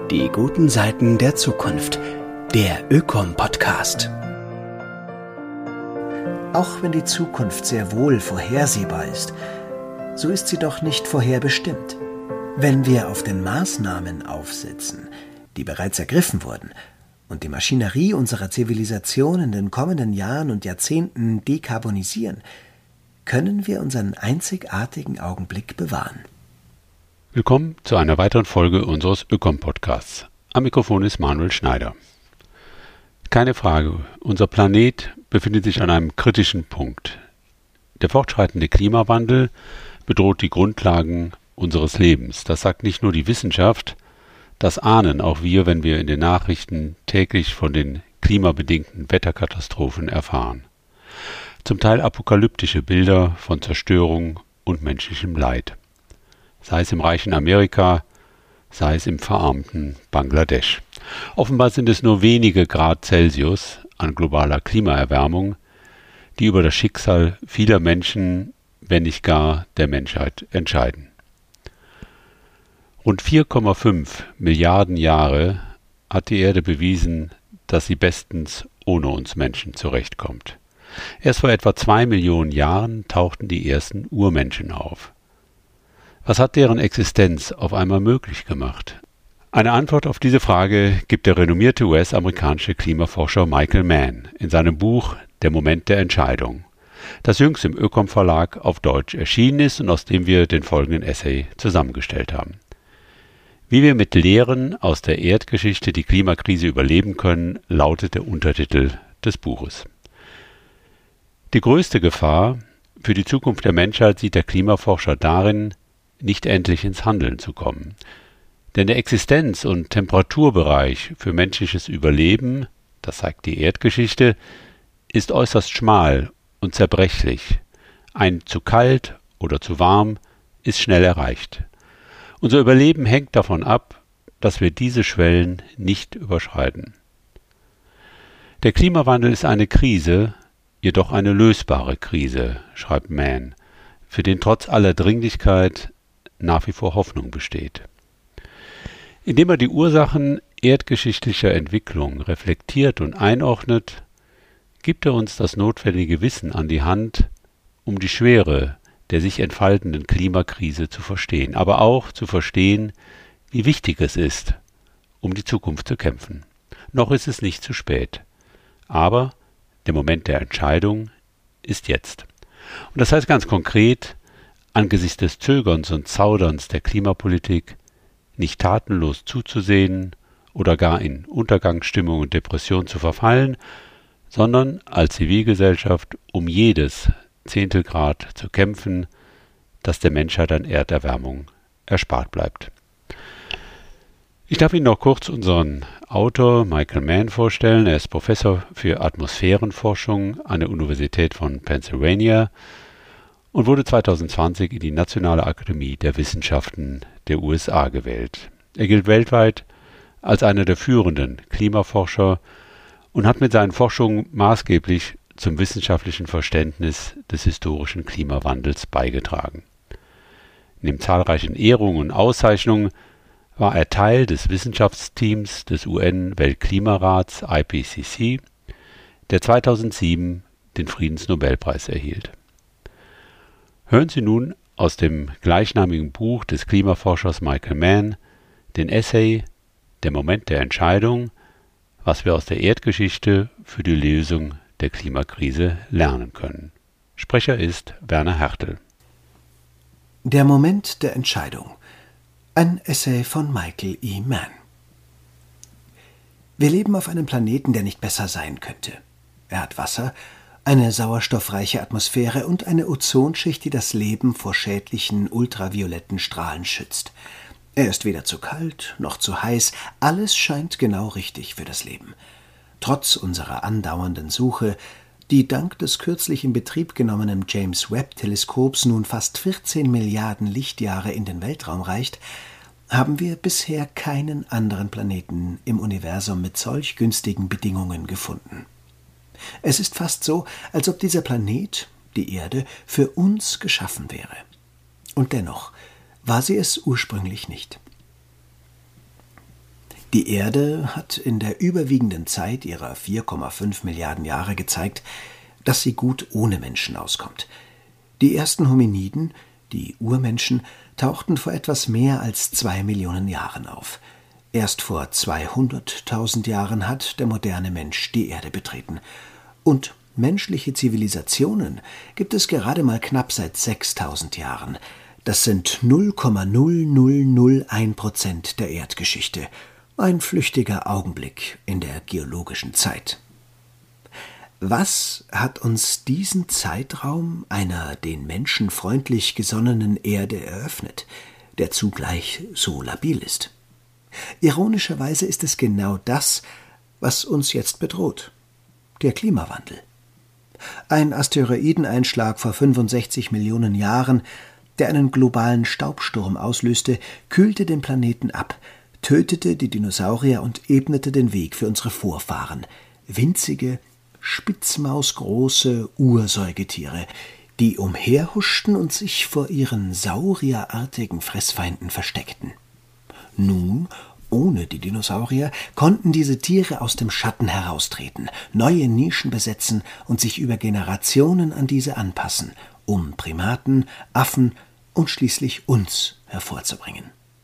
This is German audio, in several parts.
Die guten Seiten der Zukunft. Der Ökom-Podcast. Auch wenn die Zukunft sehr wohl vorhersehbar ist, so ist sie doch nicht vorherbestimmt. Wenn wir auf den Maßnahmen aufsetzen, die bereits ergriffen wurden, und die Maschinerie unserer Zivilisation in den kommenden Jahren und Jahrzehnten dekarbonisieren, können wir unseren einzigartigen Augenblick bewahren. Willkommen zu einer weiteren Folge unseres Ökom-Podcasts. Am Mikrofon ist Manuel Schneider. Keine Frage, unser Planet befindet sich an einem kritischen Punkt. Der fortschreitende Klimawandel bedroht die Grundlagen unseres Lebens. Das sagt nicht nur die Wissenschaft, das ahnen auch wir, wenn wir in den Nachrichten täglich von den klimabedingten Wetterkatastrophen erfahren. Zum Teil apokalyptische Bilder von Zerstörung und menschlichem Leid. Sei es im reichen Amerika, sei es im verarmten Bangladesch. Offenbar sind es nur wenige Grad Celsius an globaler Klimaerwärmung, die über das Schicksal vieler Menschen, wenn nicht gar der Menschheit, entscheiden. Rund 4,5 Milliarden Jahre hat die Erde bewiesen, dass sie bestens ohne uns Menschen zurechtkommt. Erst vor etwa 2 Millionen Jahren tauchten die ersten Urmenschen auf. Was hat deren Existenz auf einmal möglich gemacht? Eine Antwort auf diese Frage gibt der renommierte US-amerikanische Klimaforscher Michael Mann in seinem Buch Der Moment der Entscheidung, das jüngst im Ökom-Verlag auf Deutsch erschienen ist und aus dem wir den folgenden Essay zusammengestellt haben. Wie wir mit Lehren aus der Erdgeschichte die Klimakrise überleben können, lautet der Untertitel des Buches. Die größte Gefahr für die Zukunft der Menschheit sieht der Klimaforscher darin, nicht endlich ins Handeln zu kommen. Denn der Existenz- und Temperaturbereich für menschliches Überleben, das zeigt die Erdgeschichte, ist äußerst schmal und zerbrechlich. Ein zu kalt oder zu warm ist schnell erreicht. Unser Überleben hängt davon ab, dass wir diese Schwellen nicht überschreiten. Der Klimawandel ist eine Krise, jedoch eine lösbare Krise, schreibt Mann, für den trotz aller Dringlichkeit nach wie vor Hoffnung besteht. Indem er die Ursachen erdgeschichtlicher Entwicklung reflektiert und einordnet, gibt er uns das notwendige Wissen an die Hand, um die Schwere der sich entfaltenden Klimakrise zu verstehen, aber auch zu verstehen, wie wichtig es ist, um die Zukunft zu kämpfen. Noch ist es nicht zu spät, aber der Moment der Entscheidung ist jetzt. Und das heißt ganz konkret, angesichts des Zögerns und Zauderns der Klimapolitik nicht tatenlos zuzusehen oder gar in Untergangsstimmung und Depression zu verfallen, sondern als Zivilgesellschaft um jedes Zehntelgrad zu kämpfen, dass der Menschheit an Erderwärmung erspart bleibt. Ich darf Ihnen noch kurz unseren Autor Michael Mann vorstellen. Er ist Professor für Atmosphärenforschung an der Universität von Pennsylvania und wurde 2020 in die Nationale Akademie der Wissenschaften der USA gewählt. Er gilt weltweit als einer der führenden Klimaforscher und hat mit seinen Forschungen maßgeblich zum wissenschaftlichen Verständnis des historischen Klimawandels beigetragen. Neben zahlreichen Ehrungen und Auszeichnungen war er Teil des Wissenschaftsteams des UN-Weltklimarats IPCC, der 2007 den Friedensnobelpreis erhielt. Hören Sie nun aus dem gleichnamigen Buch des Klimaforschers Michael Mann den Essay Der Moment der Entscheidung, was wir aus der Erdgeschichte für die Lösung der Klimakrise lernen können. Sprecher ist Werner Hertel. Der Moment der Entscheidung. Ein Essay von Michael E. Mann. Wir leben auf einem Planeten, der nicht besser sein könnte. Er hat Wasser, eine sauerstoffreiche Atmosphäre und eine Ozonschicht, die das Leben vor schädlichen ultravioletten Strahlen schützt. Er ist weder zu kalt noch zu heiß, alles scheint genau richtig für das Leben. Trotz unserer andauernden Suche, die dank des kürzlich in Betrieb genommenen James-Webb-Teleskops nun fast 14 Milliarden Lichtjahre in den Weltraum reicht, haben wir bisher keinen anderen Planeten im Universum mit solch günstigen Bedingungen gefunden. Es ist fast so, als ob dieser Planet, die Erde, für uns geschaffen wäre. Und dennoch war sie es ursprünglich nicht. Die Erde hat in der überwiegenden Zeit ihrer 4,5 Milliarden Jahre gezeigt, dass sie gut ohne Menschen auskommt. Die ersten Hominiden, die Urmenschen, tauchten vor etwas mehr als 2 Millionen Jahren auf. Erst vor 200.000 Jahren hat der moderne Mensch die Erde betreten. Und menschliche Zivilisationen gibt es gerade mal knapp seit 6.000 Jahren. Das sind 0,0001% der Erdgeschichte. Ein flüchtiger Augenblick in der geologischen Zeit. Was hat uns diesen Zeitraum einer den Menschen freundlich gesonnenen Erde eröffnet, der zugleich so labil ist? Ironischerweise ist es genau das, was uns jetzt bedroht: der Klimawandel. Ein Asteroideneinschlag vor 65 Millionen Jahren, der einen globalen Staubsturm auslöste, kühlte den Planeten ab, tötete die Dinosaurier und ebnete den Weg für unsere Vorfahren, winzige, spitzmausgroße Ursäugetiere, die umherhuschten und sich vor ihren saurierartigen Fressfeinden versteckten. Nun, ohne die Dinosaurier, konnten diese Tiere aus dem Schatten heraustreten, neue Nischen besetzen und sich über Generationen an diese anpassen, um Primaten, Affen und schließlich uns hervorzubringen.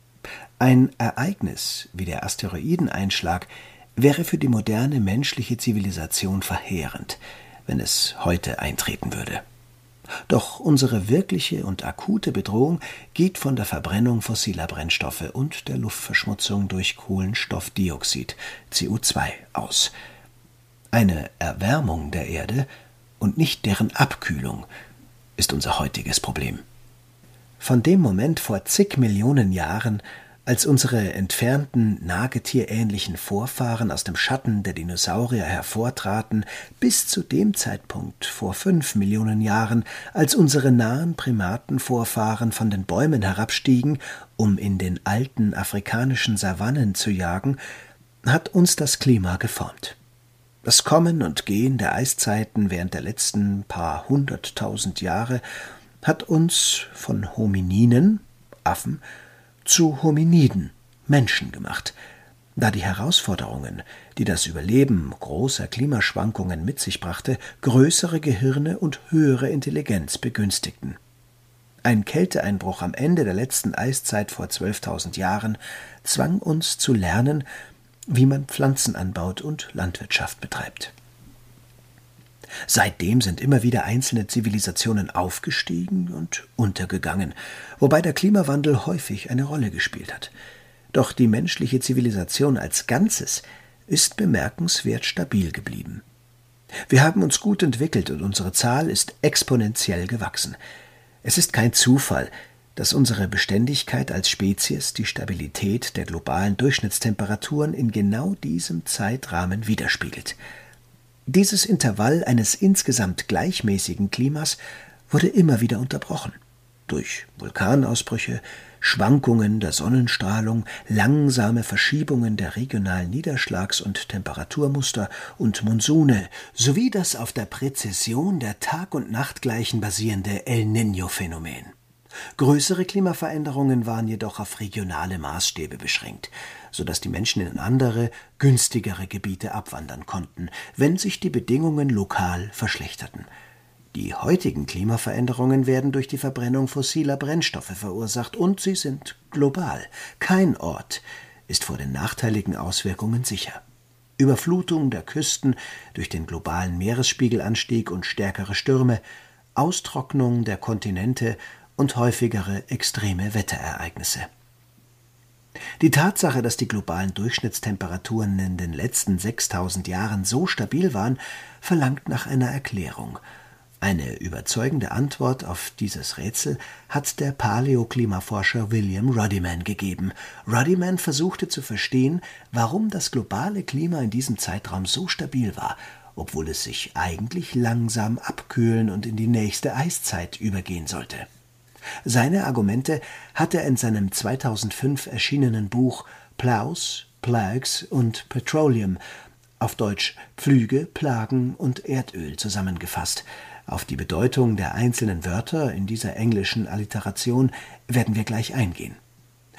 Ein Ereignis wie der Asteroideneinschlag wäre für die moderne menschliche Zivilisation verheerend, wenn es heute eintreten würde. Doch unsere wirkliche und akute Bedrohung geht von der Verbrennung fossiler Brennstoffe und der Luftverschmutzung durch Kohlenstoffdioxid, CO2, aus. Eine Erwärmung der Erde und nicht deren Abkühlung ist unser heutiges Problem. Von dem Moment vor zig Millionen Jahren, als unsere entfernten, nagetierähnlichen Vorfahren aus dem Schatten der Dinosaurier hervortraten, bis zu dem Zeitpunkt vor 5 Millionen Jahren, als unsere nahen Primatenvorfahren von den Bäumen herabstiegen, um in den alten afrikanischen Savannen zu jagen, hat uns das Klima geformt. Das Kommen und Gehen der Eiszeiten während der letzten paar 100.000 Jahre hat uns von Homininen, Affen, zu Hominiden, Menschen gemacht, da die Herausforderungen, die das Überleben großer Klimaschwankungen mit sich brachte, größere Gehirne und höhere Intelligenz begünstigten. Ein Kälteeinbruch am Ende der letzten Eiszeit vor 12.000 Jahren zwang uns zu lernen, wie man Pflanzen anbaut und Landwirtschaft betreibt. Seitdem sind immer wieder einzelne Zivilisationen aufgestiegen und untergegangen, wobei der Klimawandel häufig eine Rolle gespielt hat. Doch die menschliche Zivilisation als Ganzes ist bemerkenswert stabil geblieben. Wir haben uns gut entwickelt und unsere Zahl ist exponentiell gewachsen. Es ist kein Zufall, dass unsere Beständigkeit als Spezies die Stabilität der globalen Durchschnittstemperaturen in genau diesem Zeitrahmen widerspiegelt. Dieses Intervall eines insgesamt gleichmäßigen Klimas wurde immer wieder unterbrochen. Durch Vulkanausbrüche, Schwankungen der Sonnenstrahlung, langsame Verschiebungen der regionalen Niederschlags- und Temperaturmuster und Monsune sowie das auf der Präzession der Tag- und Nachtgleichen basierende El-Niño-Phänomen. Größere Klimaveränderungen waren jedoch auf regionale Maßstäbe beschränkt, sodass die Menschen in andere, günstigere Gebiete abwandern konnten, wenn sich die Bedingungen lokal verschlechterten. Die heutigen Klimaveränderungen werden durch die Verbrennung fossiler Brennstoffe verursacht und sie sind global. Kein Ort ist vor den nachteiligen Auswirkungen sicher. Überflutung der Küsten durch den globalen Meeresspiegelanstieg und stärkere Stürme, Austrocknung der Kontinente und häufigere extreme Wetterereignisse. Die Tatsache, dass die globalen Durchschnittstemperaturen in den letzten 6.000 Jahren so stabil waren, verlangt nach einer Erklärung. Eine überzeugende Antwort auf dieses Rätsel hat der Paläoklimaforscher William Ruddiman gegeben. Ruddiman versuchte zu verstehen, warum das globale Klima in diesem Zeitraum so stabil war, obwohl es sich eigentlich langsam abkühlen und in die nächste Eiszeit übergehen sollte. Seine Argumente hat er in seinem 2005 erschienenen Buch Plows, Plagues und Petroleum, auf Deutsch Pflüge, Plagen und Erdöl, zusammengefasst. Auf die Bedeutung der einzelnen Wörter in dieser englischen Alliteration werden wir gleich eingehen.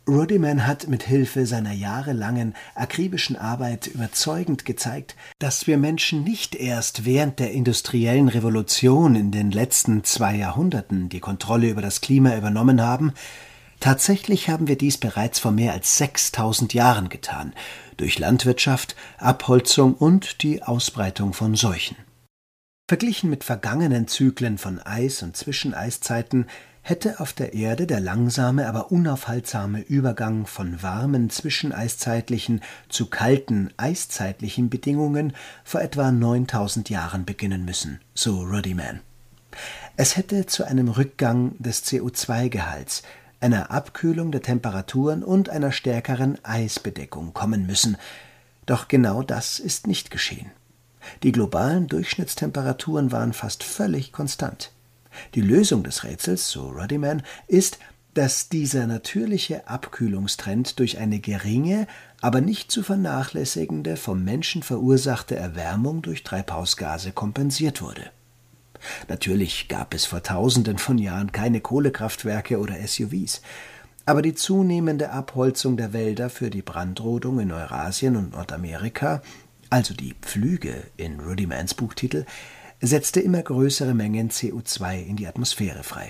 Rudiman hat mit Hilfe seiner jahrelangen akribischen Arbeit überzeugend gezeigt, dass wir Menschen nicht erst während der industriellen Revolution in den letzten 2 Jahrhunderten die Kontrolle über das Klima übernommen haben. Tatsächlich haben wir dies bereits vor mehr als 6000 Jahren getan, durch Landwirtschaft, Abholzung und die Ausbreitung von Seuchen. Verglichen mit vergangenen Zyklen von Eis- und Zwischeneiszeiten hätte auf der Erde der langsame, aber unaufhaltsame Übergang von warmen zwischeneiszeitlichen zu kalten eiszeitlichen Bedingungen vor etwa 9000 Jahren beginnen müssen, so Rudiman. Es hätte zu einem Rückgang des CO2-Gehalts, einer Abkühlung der Temperaturen und einer stärkeren Eisbedeckung kommen müssen. Doch genau das ist nicht geschehen. Die globalen Durchschnittstemperaturen waren fast völlig konstant. Die Lösung des Rätsels, so Rudiman, ist, dass dieser natürliche Abkühlungstrend durch eine geringe, aber nicht zu vernachlässigende, vom Menschen verursachte Erwärmung durch Treibhausgase kompensiert wurde. Natürlich gab es vor Tausenden von Jahren keine Kohlekraftwerke oder SUVs, aber die zunehmende Abholzung der Wälder für die Brandrodung in Eurasien und Nordamerika, also die Pflüge in Rudimans Buchtitel, setzte immer größere Mengen CO2 in die Atmosphäre frei.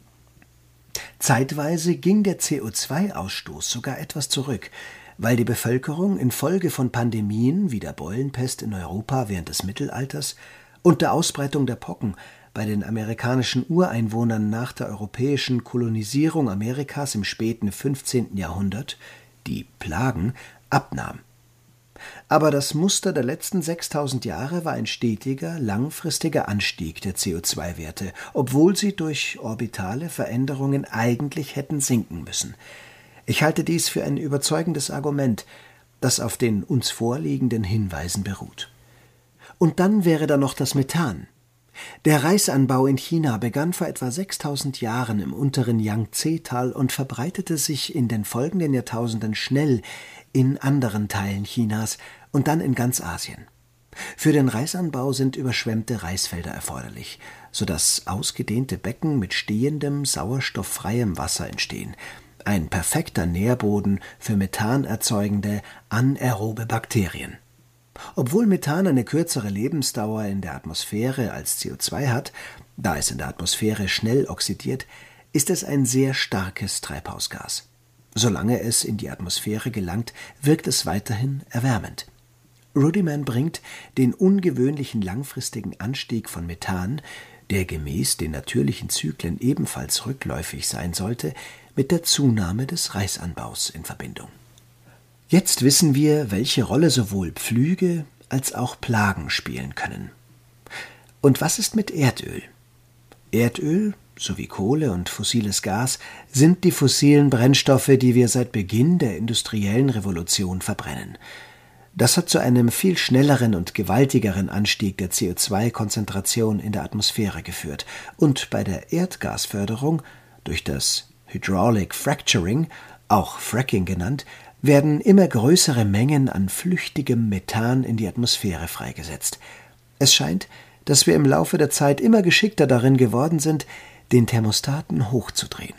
Zeitweise ging der CO2-Ausstoß sogar etwas zurück, weil die Bevölkerung infolge von Pandemien wie der Beulenpest in Europa während des Mittelalters und der Ausbreitung der Pocken bei den amerikanischen Ureinwohnern nach der europäischen Kolonisierung Amerikas im späten 15. Jahrhundert, die Plagen, abnahm. Aber das Muster der letzten 6000 Jahre war ein stetiger, langfristiger Anstieg der CO2-Werte, obwohl sie durch orbitale Veränderungen eigentlich hätten sinken müssen. Ich halte dies für ein überzeugendes Argument, das auf den uns vorliegenden Hinweisen beruht. Und dann wäre da noch das Methan. Der Reisanbau in China begann vor etwa 6000 Jahren im unteren Yangtze-Tal und verbreitete sich in den folgenden Jahrtausenden schnell in anderen Teilen Chinas und dann in ganz Asien. Für den Reisanbau sind überschwemmte Reisfelder erforderlich, sodass ausgedehnte Becken mit stehendem, sauerstofffreiem Wasser entstehen. Ein perfekter Nährboden für Methan erzeugende anaerobe Bakterien. Obwohl Methan eine kürzere Lebensdauer in der Atmosphäre als CO2 hat, da es in der Atmosphäre schnell oxidiert, ist es ein sehr starkes Treibhausgas. Solange es in die Atmosphäre gelangt, wirkt es weiterhin erwärmend. Rudiman bringt den ungewöhnlichen langfristigen Anstieg von Methan, der gemäß den natürlichen Zyklen ebenfalls rückläufig sein sollte, mit der Zunahme des Reisanbaus in Verbindung. Jetzt wissen wir, welche Rolle sowohl Pflüge als auch Plagen spielen können. Und was ist mit Erdöl? Erdöl sowie Kohle und fossiles Gas sind die fossilen Brennstoffe, die wir seit Beginn der industriellen Revolution verbrennen. Das hat zu einem viel schnelleren und gewaltigeren Anstieg der CO2-Konzentration in der Atmosphäre geführt und bei der Erdgasförderung durch das Hydraulic Fracturing, auch Fracking genannt, werden immer größere Mengen an flüchtigem Methan in die Atmosphäre freigesetzt. Es scheint, dass wir im Laufe der Zeit immer geschickter darin geworden sind, den Thermostaten hochzudrehen.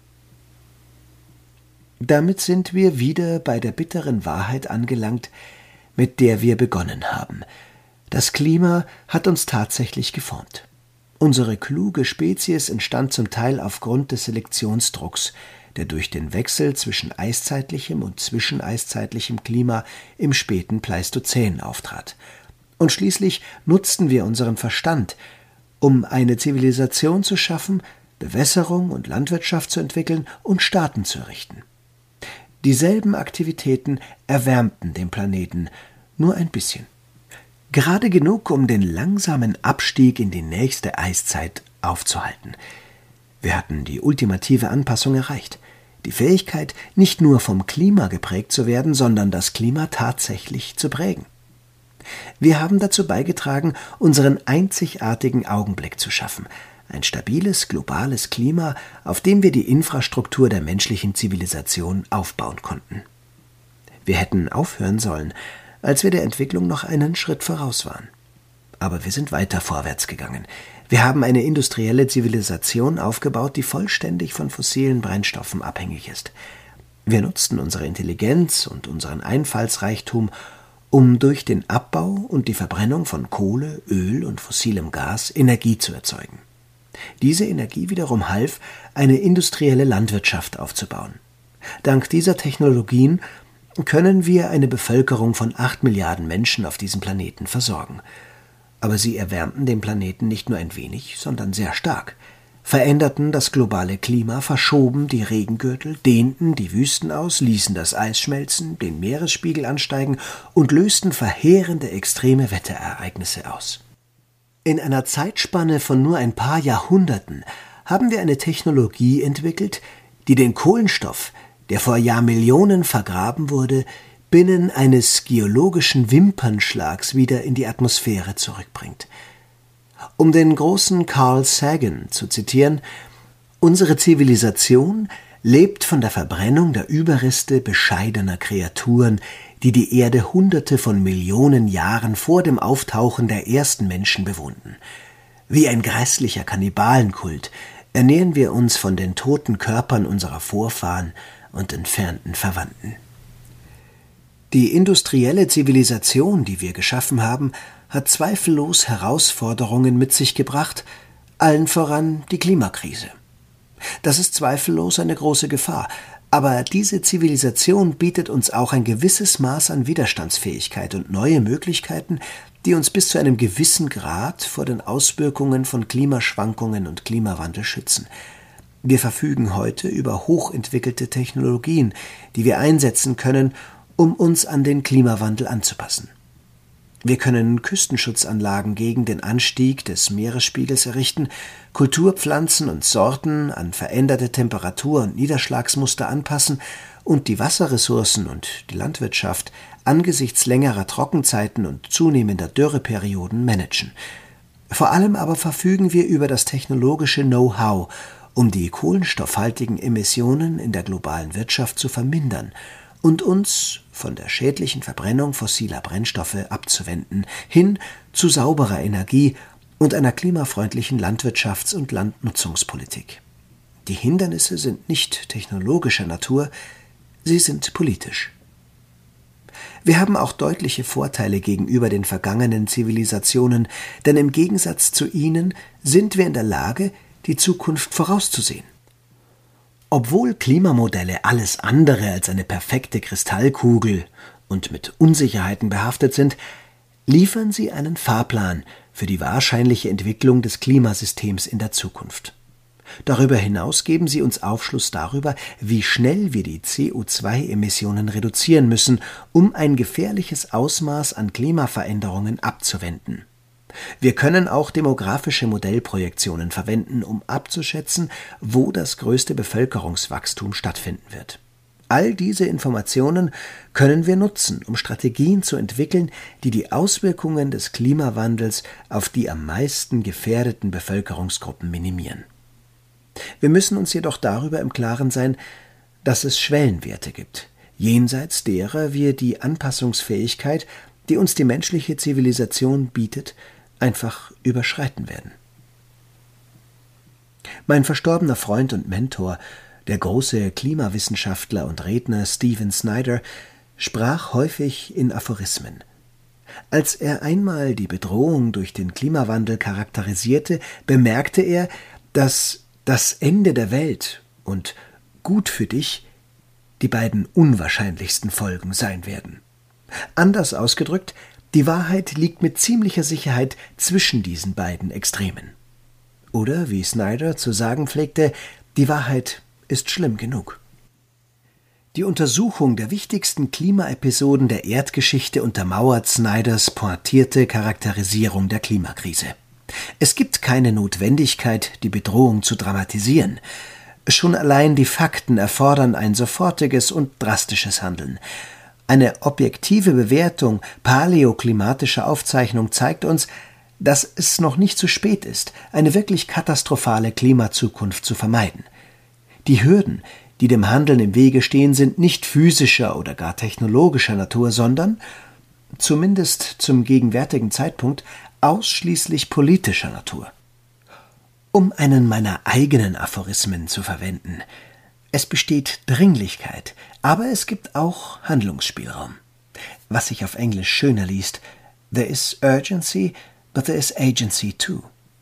Damit sind wir wieder bei der bitteren Wahrheit angelangt, mit der wir begonnen haben. Das Klima hat uns tatsächlich geformt. Unsere kluge Spezies entstand zum Teil aufgrund des Selektionsdrucks, der durch den Wechsel zwischen eiszeitlichem und zwischeneiszeitlichem Klima im späten Pleistozän auftrat. Und schließlich nutzten wir unseren Verstand, um eine Zivilisation zu schaffen, Bewässerung und Landwirtschaft zu entwickeln und Staaten zu errichten. Dieselben Aktivitäten erwärmten den Planeten, nur ein bisschen. Gerade genug, um den langsamen Abstieg in die nächste Eiszeit aufzuhalten. Wir hatten die ultimative Anpassung erreicht. Die Fähigkeit, nicht nur vom Klima geprägt zu werden, sondern das Klima tatsächlich zu prägen. Wir haben dazu beigetragen, unseren einzigartigen Augenblick zu schaffen. Ein stabiles, globales Klima, auf dem wir die Infrastruktur der menschlichen Zivilisation aufbauen konnten. Wir hätten aufhören sollen, als wir der Entwicklung noch einen Schritt voraus waren. Aber wir sind weiter vorwärts gegangen. Wir haben eine industrielle Zivilisation aufgebaut, die vollständig von fossilen Brennstoffen abhängig ist. Wir nutzten unsere Intelligenz und unseren Einfallsreichtum, um durch den Abbau und die Verbrennung von Kohle, Öl und fossilem Gas Energie zu erzeugen. Diese Energie wiederum half, eine industrielle Landwirtschaft aufzubauen. Dank dieser Technologien können wir eine Bevölkerung von 8 Milliarden Menschen auf diesem Planeten versorgen. Aber sie erwärmten den Planeten nicht nur ein wenig, sondern sehr stark, veränderten das globale Klima, verschoben die Regengürtel, dehnten die Wüsten aus, ließen das Eis schmelzen, den Meeresspiegel ansteigen und lösten verheerende extreme Wetterereignisse aus. In einer Zeitspanne von nur ein paar Jahrhunderten haben wir eine Technologie entwickelt, die den Kohlenstoff, der vor Jahrmillionen vergraben wurde, binnen eines geologischen Wimpernschlags wieder in die Atmosphäre zurückbringt. Um den großen Carl Sagan zu zitieren: Unsere Zivilisation lebt von der Verbrennung der Überreste bescheidener Kreaturen, die die Erde Hunderte von Millionen Jahren vor dem Auftauchen der ersten Menschen bewohnten. Wie ein grässlicher Kannibalenkult ernähren wir uns von den toten Körpern unserer Vorfahren und entfernten Verwandten. Die industrielle Zivilisation, die wir geschaffen haben, hat zweifellos Herausforderungen mit sich gebracht, allen voran die Klimakrise. Das ist zweifellos eine große Gefahr, aber diese Zivilisation bietet uns auch ein gewisses Maß an Widerstandsfähigkeit und neue Möglichkeiten, die uns bis zu einem gewissen Grad vor den Auswirkungen von Klimaschwankungen und Klimawandel schützen. Wir verfügen heute über hochentwickelte Technologien, die wir einsetzen können, um uns an den Klimawandel anzupassen. Wir können Küstenschutzanlagen gegen den Anstieg des Meeresspiegels errichten, Kulturpflanzen und Sorten an veränderte Temperatur- und Niederschlagsmuster anpassen und die Wasserressourcen und die Landwirtschaft angesichts längerer Trockenzeiten und zunehmender Dürreperioden managen. Vor allem aber verfügen wir über das technologische Know-how, um die kohlenstoffhaltigen Emissionen in der globalen Wirtschaft zu vermindern und uns von der schädlichen Verbrennung fossiler Brennstoffe abzuwenden, hin zu sauberer Energie und einer klimafreundlichen Landwirtschafts- und Landnutzungspolitik. Die Hindernisse sind nicht technologischer Natur, sie sind politisch. Wir haben auch deutliche Vorteile gegenüber den vergangenen Zivilisationen, denn im Gegensatz zu ihnen sind wir in der Lage, die Zukunft vorauszusehen. Obwohl Klimamodelle alles andere als eine perfekte Kristallkugel und mit Unsicherheiten behaftet sind, liefern sie einen Fahrplan für die wahrscheinliche Entwicklung des Klimasystems in der Zukunft. Darüber hinaus geben sie uns Aufschluss darüber, wie schnell wir die CO2-Emissionen reduzieren müssen, um ein gefährliches Ausmaß an Klimaveränderungen abzuwenden. Wir können auch demografische Modellprojektionen verwenden, um abzuschätzen, wo das größte Bevölkerungswachstum stattfinden wird. All diese Informationen können wir nutzen, um Strategien zu entwickeln, die die Auswirkungen des Klimawandels auf die am meisten gefährdeten Bevölkerungsgruppen minimieren. Wir müssen uns jedoch darüber im Klaren sein, dass es Schwellenwerte gibt, jenseits derer wir die Anpassungsfähigkeit, die uns die menschliche Zivilisation bietet, einfach überschreiten werden. Mein verstorbener Freund und Mentor, der große Klimawissenschaftler und Redner Stephen Snyder, sprach häufig in Aphorismen. Als er einmal die Bedrohung durch den Klimawandel charakterisierte, bemerkte er, dass das Ende der Welt und gut für dich die beiden unwahrscheinlichsten Folgen sein werden. Anders ausgedrückt, die Wahrheit liegt mit ziemlicher Sicherheit zwischen diesen beiden Extremen. Oder, wie Snyder zu sagen pflegte, die Wahrheit ist schlimm genug. Die Untersuchung der wichtigsten Klimaepisoden der Erdgeschichte untermauert Snyders pointierte Charakterisierung der Klimakrise. Es gibt keine Notwendigkeit, die Bedrohung zu dramatisieren. Schon allein die Fakten erfordern ein sofortiges und drastisches Handeln. Eine objektive Bewertung paläoklimatischer Aufzeichnung zeigt uns, dass es noch nicht zu spät ist, eine wirklich katastrophale Klimazukunft zu vermeiden. Die Hürden, die dem Handeln im Wege stehen, sind nicht physischer oder gar technologischer Natur, sondern, zumindest zum gegenwärtigen Zeitpunkt, ausschließlich politischer Natur. Um einen meiner eigenen Aphorismen zu verwenden: Es besteht Dringlichkeit, aber es gibt auch Handlungsspielraum. Was sich auf Englisch schöner liest: There is urgency, but there is agency too.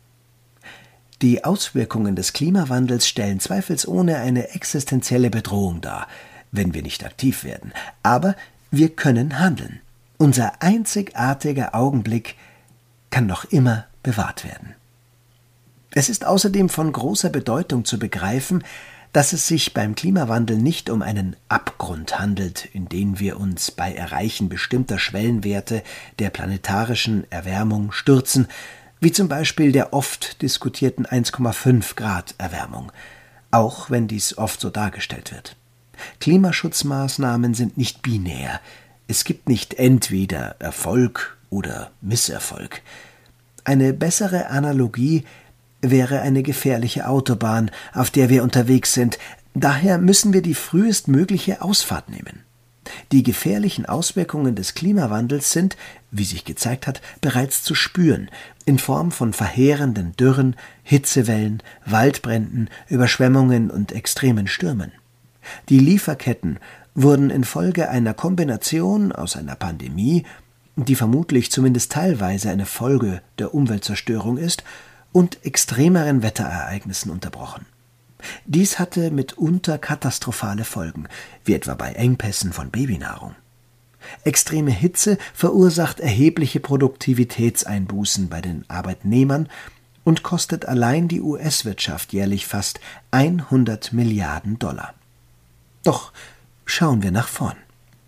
Die Auswirkungen des Klimawandels stellen zweifelsohne eine existenzielle Bedrohung dar, wenn wir nicht aktiv werden. Aber wir können handeln. Unser einzigartiger Augenblick kann noch immer bewahrt werden. Es ist außerdem von großer Bedeutung zu begreifen, dass es sich beim Klimawandel nicht um einen Abgrund handelt, in den wir uns bei Erreichen bestimmter Schwellenwerte der planetarischen Erwärmung stürzen, wie zum Beispiel der oft diskutierten 1,5 Grad Erwärmung, auch wenn dies oft so dargestellt wird. Klimaschutzmaßnahmen sind nicht binär. Es gibt nicht entweder Erfolg oder Misserfolg. Eine bessere Analogie wäre eine gefährliche Autobahn, auf der wir unterwegs sind. Daher müssen wir die frühestmögliche Ausfahrt nehmen. Die gefährlichen Auswirkungen des Klimawandels sind, wie sich gezeigt hat, bereits zu spüren, in Form von verheerenden Dürren, Hitzewellen, Waldbränden, Überschwemmungen und extremen Stürmen. Die Lieferketten wurden infolge einer Kombination aus einer Pandemie, die vermutlich zumindest teilweise eine Folge der Umweltzerstörung ist, und extremeren Wetterereignissen unterbrochen. Dies hatte mitunter katastrophale Folgen, wie etwa bei Engpässen von Babynahrung. Extreme Hitze verursacht erhebliche Produktivitätseinbußen bei den Arbeitnehmern und kostet allein die US-Wirtschaft jährlich fast 100 Milliarden $. Doch schauen wir nach vorn.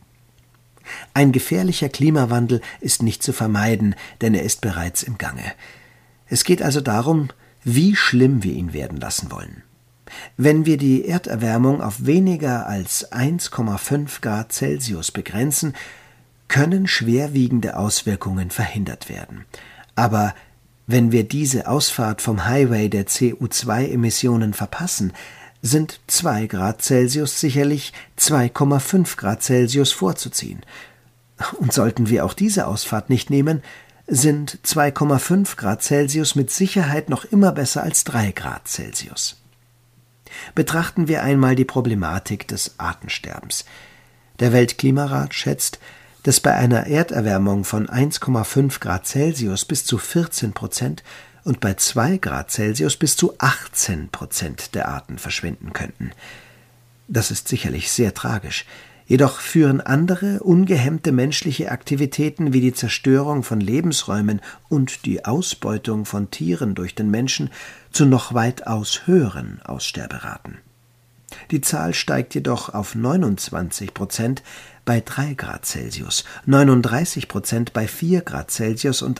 Ein gefährlicher Klimawandel ist nicht zu vermeiden, denn er ist bereits im Gange. Es geht also darum, wie schlimm wir ihn werden lassen wollen. Wenn wir die Erderwärmung auf weniger als 1,5 Grad Celsius begrenzen, können schwerwiegende Auswirkungen verhindert werden. Aber wenn wir diese Ausfahrt vom Highway der CO2-Emissionen verpassen, sind 2 Grad Celsius sicherlich 2,5 Grad Celsius vorzuziehen. Und sollten wir auch diese Ausfahrt nicht nehmen, sind 2,5 Grad Celsius mit Sicherheit noch immer besser als 3 Grad Celsius. Betrachten wir einmal die Problematik des Artensterbens. Der Weltklimarat schätzt, dass bei einer Erderwärmung von 1,5 Grad Celsius bis zu 14% und bei 2 Grad Celsius bis zu 18% der Arten verschwinden könnten. Das ist sicherlich sehr tragisch. Jedoch führen andere, ungehemmte menschliche Aktivitäten wie die Zerstörung von Lebensräumen und die Ausbeutung von Tieren durch den Menschen zu noch weitaus höheren Aussterberaten. Die Zahl steigt jedoch auf 29% bei 3 Grad Celsius, 39% bei 4 Grad Celsius und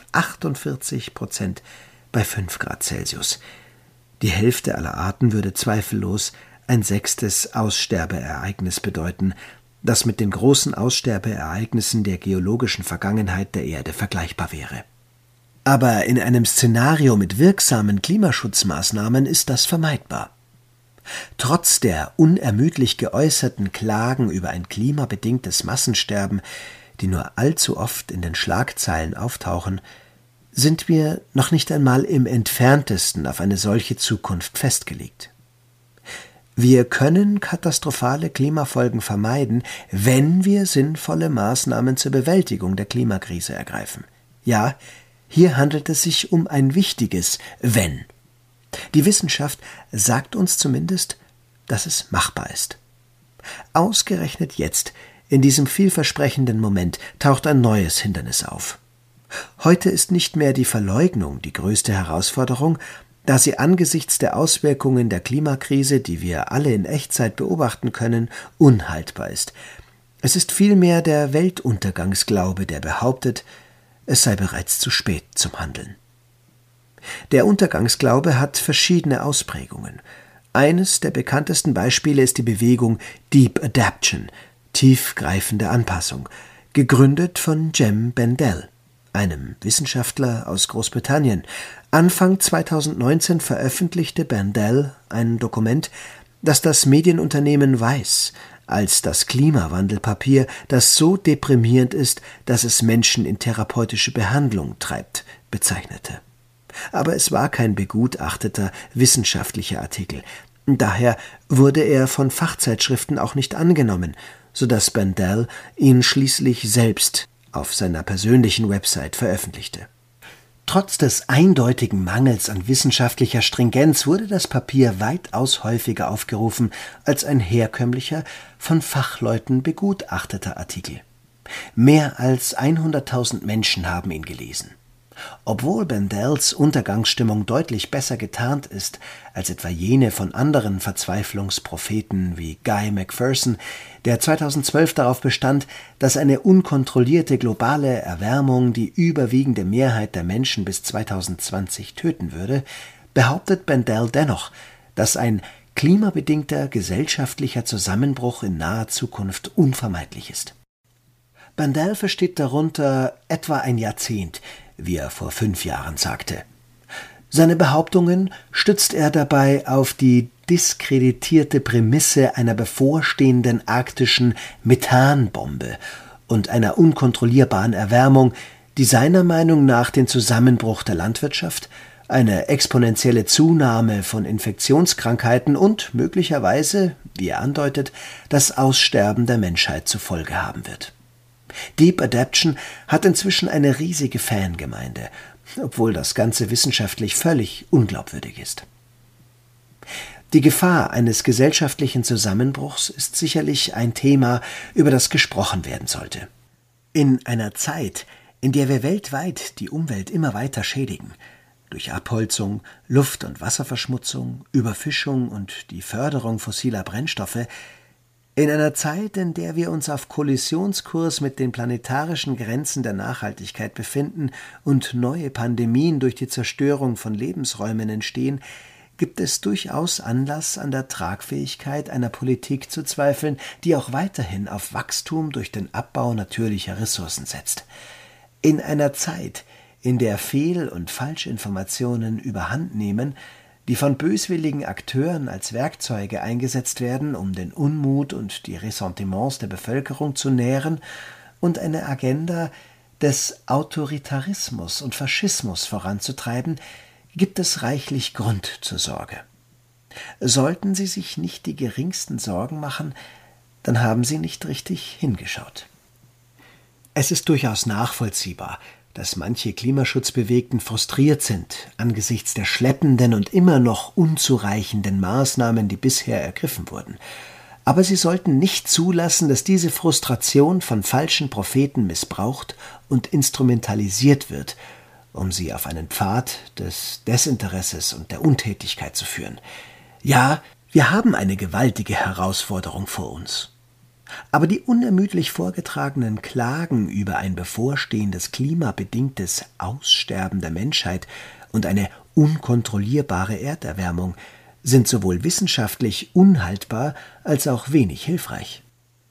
48% bei 5 Grad Celsius. Die Hälfte aller Arten würde zweifellos ein 6. Aussterbeereignis bedeuten, das mit den großen Aussterbeereignissen der geologischen Vergangenheit der Erde vergleichbar wäre. Aber in einem Szenario mit wirksamen Klimaschutzmaßnahmen ist das vermeidbar. Trotz der unermüdlich geäußerten Klagen über ein klimabedingtes Massensterben, die nur allzu oft in den Schlagzeilen auftauchen, sind wir noch nicht einmal im Entferntesten auf eine solche Zukunft festgelegt. Wir können katastrophale Klimafolgen vermeiden, wenn wir sinnvolle Maßnahmen zur Bewältigung der Klimakrise ergreifen. Ja, hier handelt es sich um ein wichtiges Wenn. Die Wissenschaft sagt uns zumindest, dass es machbar ist. Ausgerechnet jetzt, in diesem vielversprechenden Moment, taucht ein neues Hindernis auf. Heute ist nicht mehr die Verleugnung die größte Herausforderung, da sie angesichts der Auswirkungen der Klimakrise, die wir alle in Echtzeit beobachten können, unhaltbar ist. Es ist vielmehr der Weltuntergangsglaube, der behauptet, es sei bereits zu spät zum Handeln. Der Untergangsglaube hat verschiedene Ausprägungen. Eines der bekanntesten Beispiele ist die Bewegung Deep Adaptation, tiefgreifende Anpassung, gegründet von Jem Bendell, einem Wissenschaftler aus Großbritannien. Anfang 2019 veröffentlichte Bendell ein Dokument, das das Medienunternehmen Vice als das Klimawandelpapier, das so deprimierend ist, dass es Menschen in therapeutische Behandlung treibt, bezeichnete. Aber es war kein begutachteter wissenschaftlicher Artikel. Daher wurde er von Fachzeitschriften auch nicht angenommen, sodass Bandel ihn schließlich selbst auf seiner persönlichen Website veröffentlichte. Trotz des eindeutigen Mangels an wissenschaftlicher Stringenz wurde das Papier weitaus häufiger aufgerufen als ein herkömmlicher, von Fachleuten begutachteter Artikel. Mehr als 100.000 Menschen haben ihn gelesen. Obwohl Bandels Untergangsstimmung deutlich besser getarnt ist als etwa jene von anderen Verzweiflungspropheten wie Guy McPherson, der 2012 darauf bestand, dass eine unkontrollierte globale Erwärmung die überwiegende Mehrheit der Menschen bis 2020 töten würde, behauptet Bandel dennoch, dass ein klimabedingter gesellschaftlicher Zusammenbruch in naher Zukunft unvermeidlich ist. Bandel versteht darunter etwa ein Jahrzehnt, wie er vor 5 Jahren sagte. Seine Behauptungen stützt er dabei auf die diskreditierte Prämisse einer bevorstehenden arktischen Methanbombe und einer unkontrollierbaren Erwärmung, die seiner Meinung nach den Zusammenbruch der Landwirtschaft, eine exponentielle Zunahme von Infektionskrankheiten und möglicherweise, wie er andeutet, das Aussterben der Menschheit zur Folge haben wird. Deep Adaption hat inzwischen eine riesige Fangemeinde, obwohl das Ganze wissenschaftlich völlig unglaubwürdig ist. Die Gefahr eines gesellschaftlichen Zusammenbruchs ist sicherlich ein Thema, über das gesprochen werden sollte. In einer Zeit, in der wir weltweit die Umwelt immer weiter schädigen, durch Abholzung, Luft- und Wasserverschmutzung, Überfischung und die Förderung fossiler Brennstoffe, in einer Zeit, in der wir uns auf Kollisionskurs mit den planetarischen Grenzen der Nachhaltigkeit befinden und neue Pandemien durch die Zerstörung von Lebensräumen entstehen, gibt es durchaus Anlass, an der Tragfähigkeit einer Politik zu zweifeln, die auch weiterhin auf Wachstum durch den Abbau natürlicher Ressourcen setzt. In einer Zeit, in der Fehl- und Falschinformationen überhand nehmen, die von böswilligen Akteuren als Werkzeuge eingesetzt werden, um den Unmut und die Ressentiments der Bevölkerung zu nähren und eine Agenda des Autoritarismus und Faschismus voranzutreiben, gibt es reichlich Grund zur Sorge. Sollten Sie sich nicht die geringsten Sorgen machen, dann haben Sie nicht richtig hingeschaut. Es ist durchaus nachvollziehbar, dass manche Klimaschutzbewegten frustriert sind angesichts der schleppenden und immer noch unzureichenden Maßnahmen, die bisher ergriffen wurden. Aber sie sollten nicht zulassen, dass diese Frustration von falschen Propheten missbraucht und instrumentalisiert wird, um sie auf einen Pfad des Desinteresses und der Untätigkeit zu führen. Ja, wir haben eine gewaltige Herausforderung vor uns. Aber die unermüdlich vorgetragenen Klagen über ein bevorstehendes klimabedingtes Aussterben der Menschheit und eine unkontrollierbare Erderwärmung sind sowohl wissenschaftlich unhaltbar als auch wenig hilfreich.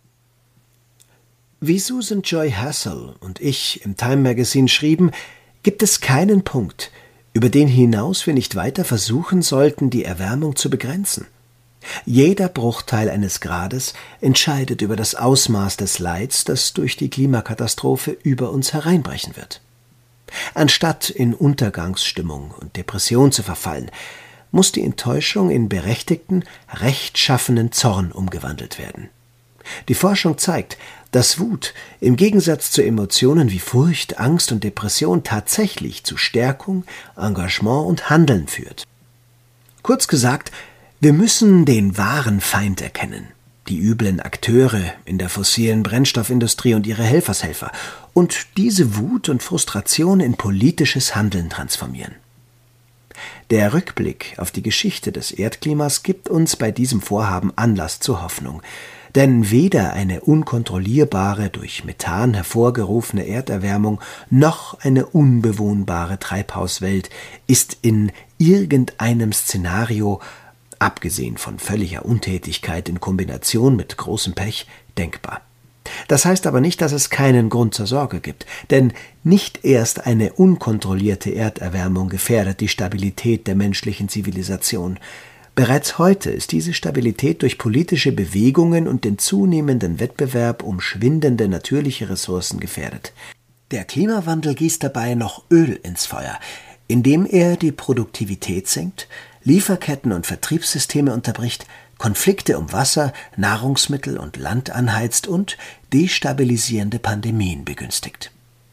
Wie Susan Joy Hassel und ich im Time Magazine schrieben, gibt es keinen Punkt, über den hinaus wir nicht weiter versuchen sollten, die Erwärmung zu begrenzen. Jeder Bruchteil eines Grades entscheidet über das Ausmaß des Leids, das durch die Klimakatastrophe über uns hereinbrechen wird. Anstatt in Untergangsstimmung und Depression zu verfallen, muss die Enttäuschung in berechtigten, rechtschaffenen Zorn umgewandelt werden. Die Forschung zeigt, dass Wut im Gegensatz zu Emotionen wie Furcht, Angst und Depression tatsächlich zu Stärkung, Engagement und Handeln führt. Kurz gesagt, wir müssen den wahren Feind erkennen, die üblen Akteure in der fossilen Brennstoffindustrie und ihre Helfershelfer, und diese Wut und Frustration in politisches Handeln transformieren. Der Rückblick auf die Geschichte des Erdklimas gibt uns bei diesem Vorhaben Anlass zur Hoffnung, denn weder eine unkontrollierbare, durch Methan hervorgerufene Erderwärmung noch eine unbewohnbare Treibhauswelt ist in irgendeinem Szenario, abgesehen von völliger Untätigkeit in Kombination mit großem Pech, denkbar. Das heißt aber nicht, dass es keinen Grund zur Sorge gibt, denn nicht erst eine unkontrollierte Erderwärmung gefährdet die Stabilität der menschlichen Zivilisation. Bereits heute ist diese Stabilität durch politische Bewegungen und den zunehmenden Wettbewerb um schwindende natürliche Ressourcen gefährdet. Der Klimawandel gießt dabei noch Öl ins Feuer, indem er die Produktivität senkt, Lieferketten und Vertriebssysteme unterbricht, Konflikte um Wasser, Nahrungsmittel und Land anheizt und destabilisierende Pandemien begünstigt.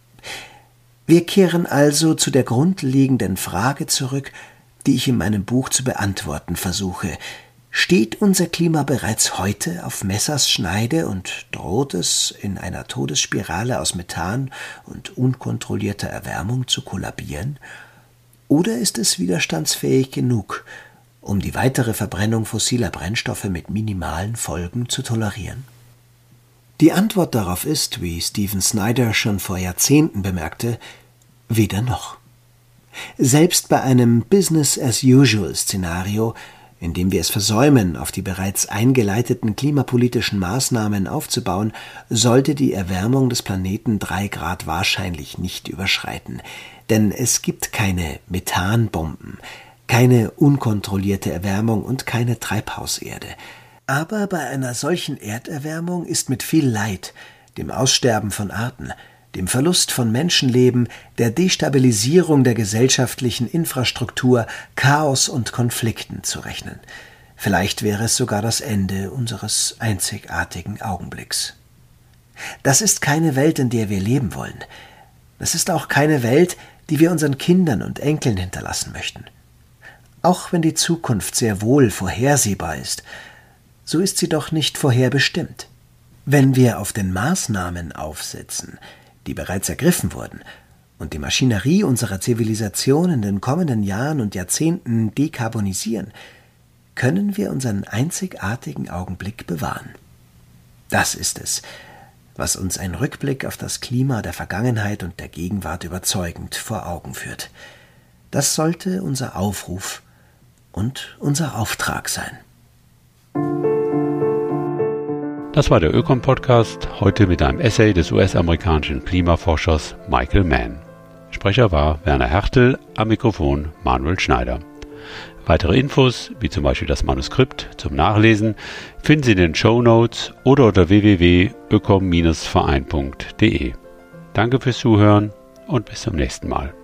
Wir kehren also zu der grundlegenden Frage zurück, die ich in meinem Buch zu beantworten versuche. Steht unser Klima bereits heute auf Messers Schneide und droht es, in einer Todesspirale aus Methan und unkontrollierter Erwärmung zu kollabieren? Oder ist es widerstandsfähig genug, um die weitere Verbrennung fossiler Brennstoffe mit minimalen Folgen zu tolerieren? Die Antwort darauf ist, wie Stephen Snyder schon vor Jahrzehnten bemerkte, weder noch. Selbst bei einem Business-as-usual-Szenario, in dem wir es versäumen, auf die bereits eingeleiteten klimapolitischen Maßnahmen aufzubauen, sollte die Erwärmung des Planeten 3 Grad wahrscheinlich nicht überschreiten. Denn es gibt keine Methanbomben, keine unkontrollierte Erwärmung und keine Treibhauserde. Aber bei einer solchen Erderwärmung ist mit viel Leid, dem Aussterben von Arten, dem Verlust von Menschenleben, der Destabilisierung der gesellschaftlichen Infrastruktur, Chaos und Konflikten zu rechnen. Vielleicht wäre es sogar das Ende unseres einzigartigen Augenblicks. Das ist keine Welt, in der wir leben wollen. Das ist auch keine Welt, die wir unseren Kindern und Enkeln hinterlassen möchten. Auch wenn die Zukunft sehr wohl vorhersehbar ist, so ist sie doch nicht vorherbestimmt. Wenn wir auf den Maßnahmen aufsetzen, die bereits ergriffen wurden, und die Maschinerie unserer Zivilisation in den kommenden Jahren und Jahrzehnten dekarbonisieren, können wir unseren einzigartigen Augenblick bewahren. Das ist es, was uns ein Rückblick auf das Klima der Vergangenheit und der Gegenwart überzeugend vor Augen führt. Das sollte unser Aufruf und unser Auftrag sein. Das war der Ökom-Podcast, heute mit einem Essay des US-amerikanischen Klimaforschers Michael Mann. Sprecher war Werner Hertel, am Mikrofon Manuel Schneider. Weitere Infos, wie zum Beispiel das Manuskript zum Nachlesen, finden Sie in den Shownotes oder unter www.ökom-verein.de. Danke fürs Zuhören und bis zum nächsten Mal.